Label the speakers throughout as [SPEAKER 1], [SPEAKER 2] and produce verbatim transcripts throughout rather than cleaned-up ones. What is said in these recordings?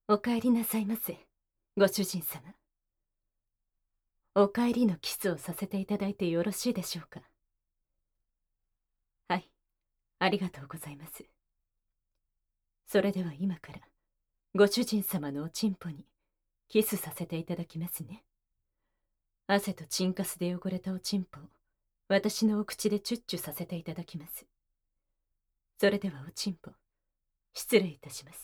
[SPEAKER 1] お帰りなさいませ、ご主人様。お帰りのキスをさせていただいてよろしいでしょうか。はい、ありがとうございます。それでは今からご主人様のおちんぽにキスさせていただきますね。汗とチンカスで汚れたおちんぽを私のお口でチュッチュさせていただきます。それではおちんぽ、失礼いたします。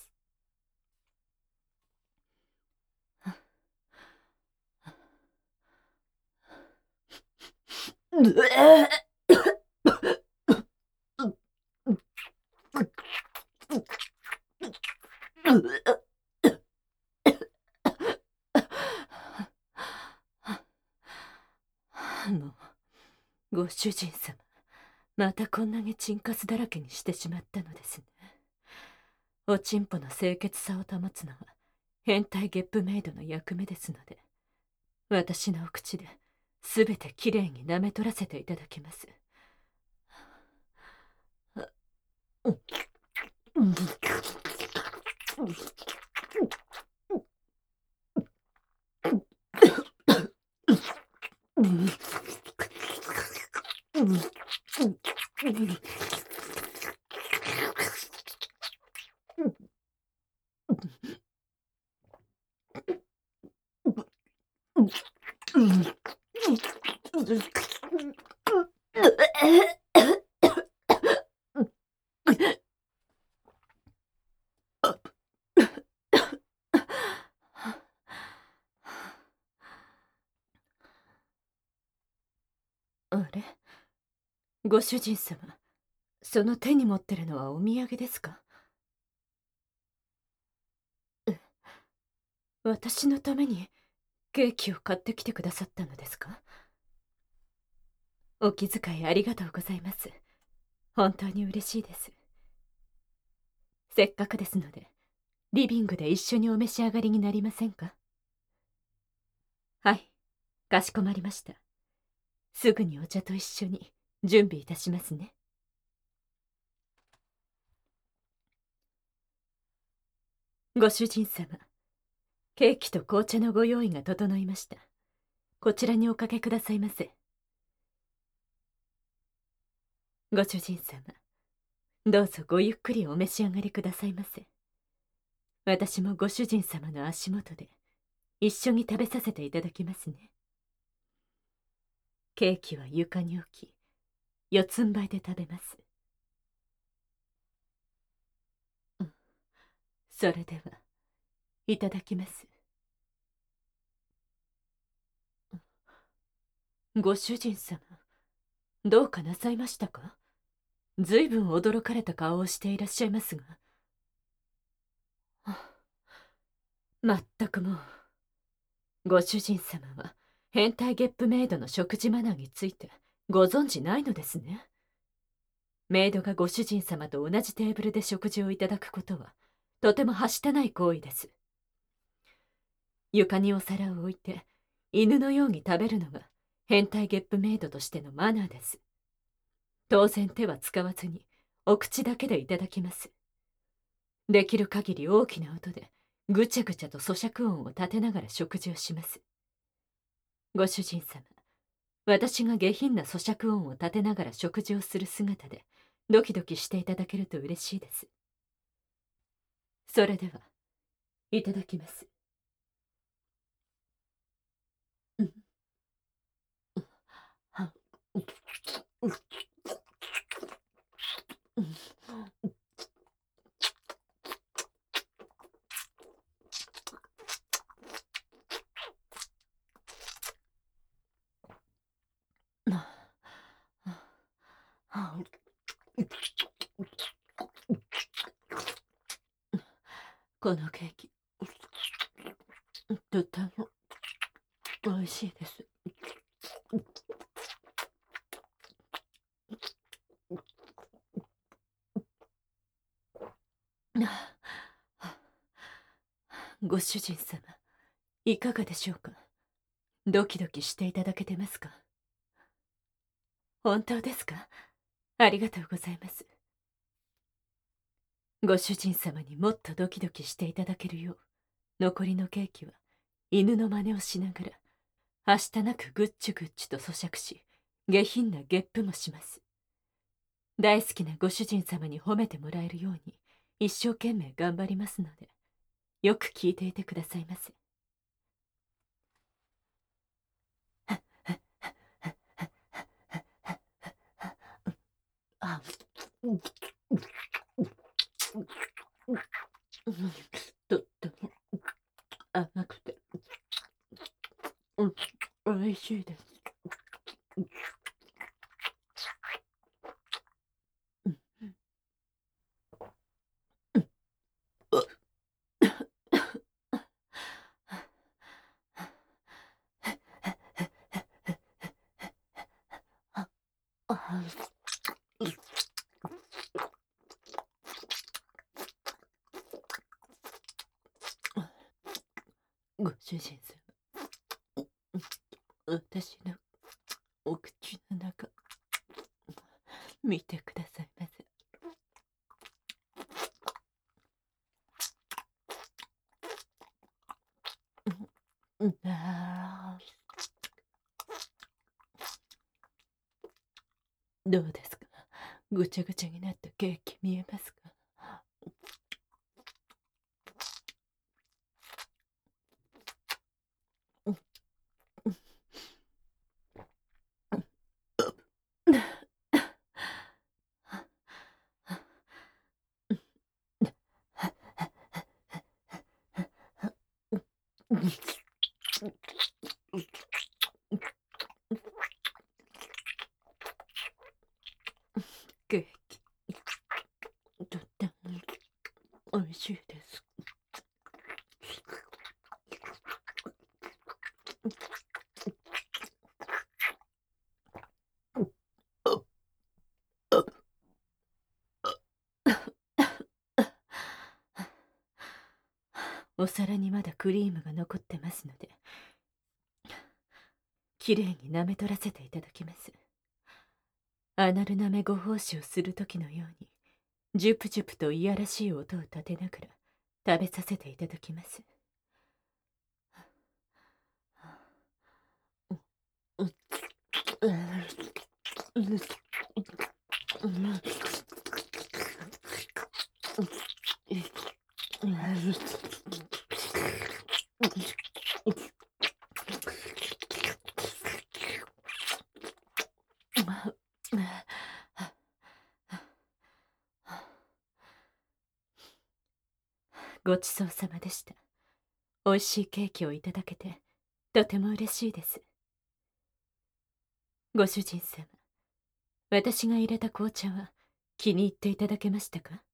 [SPEAKER 1] もう、ご主人様、またこんなにチンカスだらけにしてしまったのですね。おちんぽの清潔さを保つのは変態ゲップメイドの役目ですので、私のお口で全てきれいに舐め取らせていただきます。あれ、ご主人様、その手に持ってるのはお土産ですか？え、私のためにケーキを買ってきてくださったのですか？お気遣いありがとうございます。本当に嬉しいです。せっかくですので、リビングで一緒にお召し上がりになりませんか？はい、かしこまりました。すぐにお茶と一緒に準備いたしますね。ご主人様、ケーキと紅茶のご用意が整いました。こちらにおかけくださいませ。ご主人様、どうぞごゆっくりお召し上がりくださいませ。私もご主人様の足元で一緒に食べさせていただきますね。ケーキは床に置き、四つん這いで食べます。うん、それでは、いただきます。ご主人様、どうかなさいましたか？ずいぶん驚かれた顔をしていらっしゃいますが。まったくもう、ご主人様は変態ゲップメイドの食事マナーについてご存じないのですね。メイドがご主人様と同じテーブルで食事をいただくことはとてもはしたない行為です。床にお皿を置いて犬のように食べるのが変態ゲップメイドとしてのマナーです。当然手は使わずにお口だけでいただきます。できる限り大きな音でぐちゃぐちゃと咀嚼音を立てながら食事をします。ご主人様、私が下品な咀嚼音を立てながら食事をする姿でドキドキしていただけると嬉しいです。それでは、いただきます。うん、はううんこのケーキ、とても美味しいです。ご主人様、いかがでしょうか？ドキドキしていただけてますか？本当ですか？ありがとうございます。ご主人様にもっとドキドキしていただけるよう残りのケーキは犬の真似をしながら、はしたなくぐっちゅぐっちゅと咀嚼し、下品なゲップもします。大好きなご主人様に褒めてもらえるように、一生懸命頑張りますので、よく聞いていてくださいませ。あ、とっても甘くて、うん、おいしいです。ご主人様、私のお口の中、見てくださいませ。うん、あー、どうですか？ぐちゃぐちゃになったケーキ見えますか？ケーキ、とっても美味しいです。お皿にまだクリームが残ってますので、きれいに舐め取らせていただきます。アナル舐めご奉仕をする時のように、ジュプジュプといやらしい音を立てながら食べさせていただきます。ごちそうさまでした。美味しいケーキをいただけて、とても嬉しいです。ご主人様、私が入れた紅茶は気に入っていただけましたか？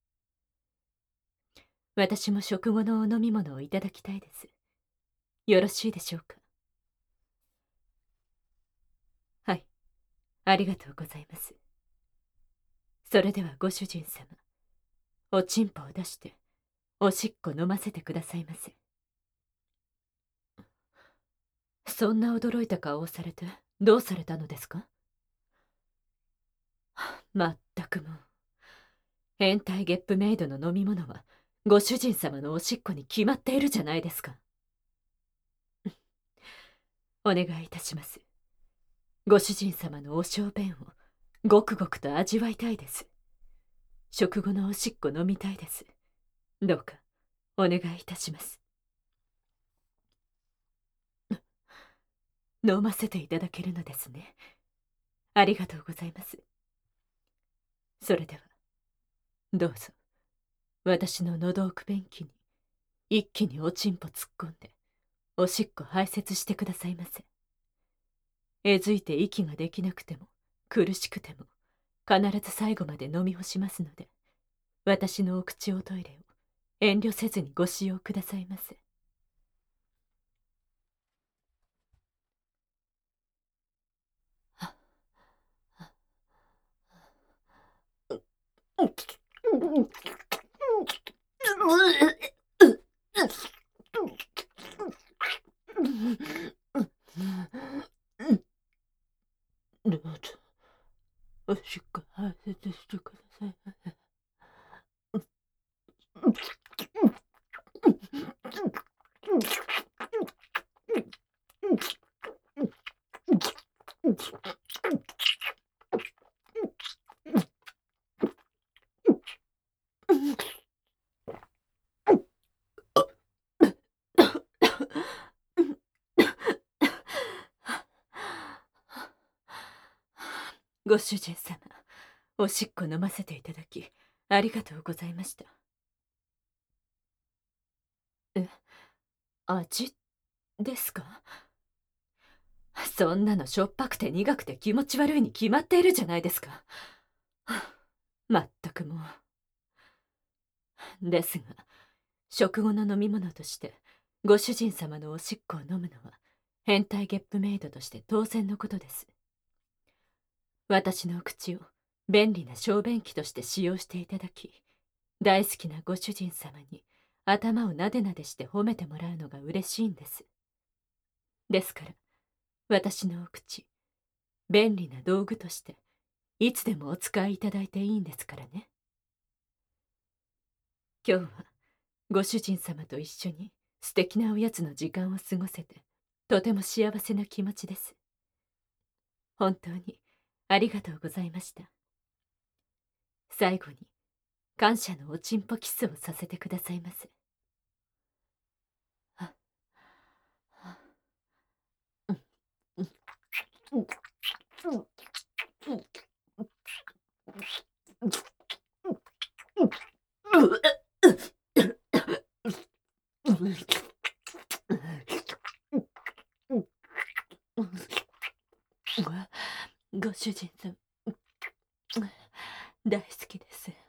[SPEAKER 1] 私も食後のお飲み物をいただきたいです。よろしいでしょうか？はい、ありがとうございます。それではご主人様、おちんぽを出しておしっこ飲ませてくださいませ。そんな驚いた顔をされてどうされたのですか？まったくもう、変態ゲップメイドの飲み物はご主人様のおしっこに決まっているじゃないですか。お願いいたします。ご主人様のお小便をごくごくと味わいたいです。食後のおしっこ飲みたいです。どうかお願いいたします。飲ませていただけるのですね。ありがとうございます。それではどうぞ、私の喉奥便器に一気におちんぽ突っ込んでおしっこ排泄してくださいませ。えずいて息ができなくても苦しくても必ず最後まで飲み干しますので、私のお口おトイレを遠慮せずにご使用くださいませ。どうぞおしっこ排泄してくださいませ。 ご主人様、おしっこ飲ませていただきありがとうございました。え、味ですか？そんなのしょっぱくて苦くて気持ち悪いに決まっているじゃないですか。まったくもう。ですが、食後の飲み物としてご主人様のおしっこを飲むのは変態ゲップメイドとして当然のことです。私のお口を便利な小便器として使用していただき、大好きなご主人様に頭をなでなでして褒めてもらうのが嬉しいんです。ですから、私のお口、便利な道具としていつでもお使いいただいていいんですからね。今日はご主人様と一緒に素敵なおやつの時間を過ごせてとても幸せな気持ちです。本当にありがとうございました。最後に感謝のおちんぽキスをさせてくださいませ。あ、あ、うん、うん、うん、うん、うん、ご主人様、大好きです。